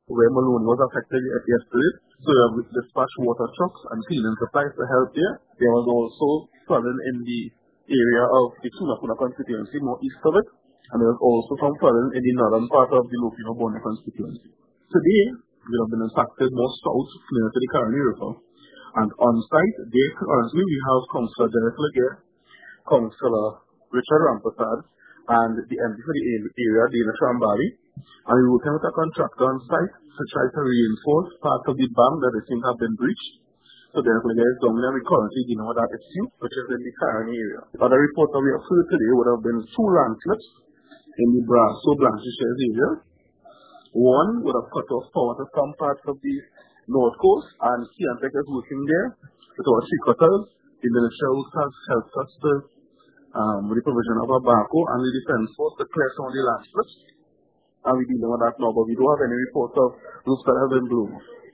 where Maloney was affected yesterday. So we have dispatched water trucks and cleaning supplies to help there. There was also flooding in the area of the Tunapuna constituency, more east of it. And there was also some flooding in the northern part of the Lupino Bonny constituency. Today, we have been impacted more south near to the Caroni River. And on site, there currently we have Councillor Derek Laguerre, Councillor Richard Rampersad, and the MP for the area, Dana Trambari. And we're working with a contractor on site to try to reinforce part of the bank that they think have been breached. So Derek Laguerre is down there. We currently dealing with that issue, which is in the Caroni area. The other report that we have heard today would have been 2 landslips in the Brasso Blanchisseuse area. One would have cut off power to some parts of the North Coast, and Kiantec is working there with our 3 cutters. The Ministry has helped us with the provision of a backhoe and the Defence Force to clear some of the landslips. And we're dealing with that now, but we don't have any reports of roofs that have been blown.